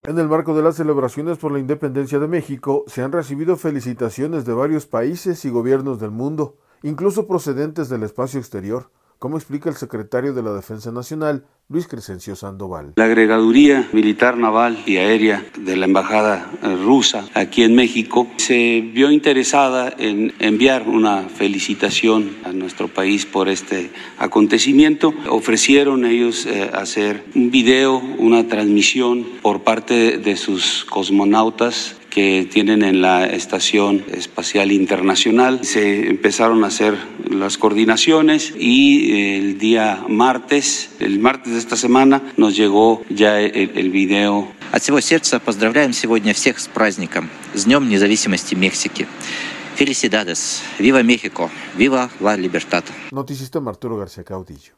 En el marco de las celebraciones por la independencia de México, se han recibido felicitaciones de varios países y gobiernos del mundo, incluso procedentes del espacio exterior, como explica el secretario de la Defensa Nacional, Luis Crescencio Sandoval. La agregaduría militar, naval y aérea de la Embajada rusa aquí en México se vio interesada en enviar una felicitación a nuestro país por este acontecimiento. Ofrecieron ellos hacer un video, una transmisión por parte de sus cosmonautas que tienen en la Estación Espacial Internacional. Se empezaron a hacer las coordinaciones y el martes de esta semana, nos llegó ya el video. От всего сердца поздравляем сегодня всех с праздником, с Днем независимости Мексики. Felicidades, viva México, viva la libertad. Noticista Arturo García Caudillo.